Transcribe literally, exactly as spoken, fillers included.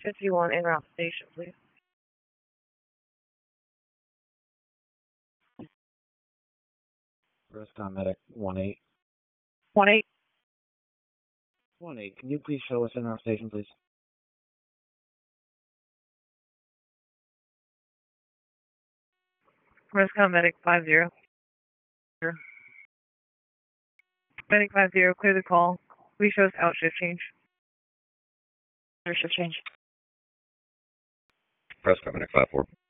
fifty-one en route station, please. Rescom Medic one eight. one eight. one eight, can you please show us en route station, please? Rescom Medic five zero. Medic five zero, clear the call. Please show us out shift change. Shift change. Rescom Medic five four.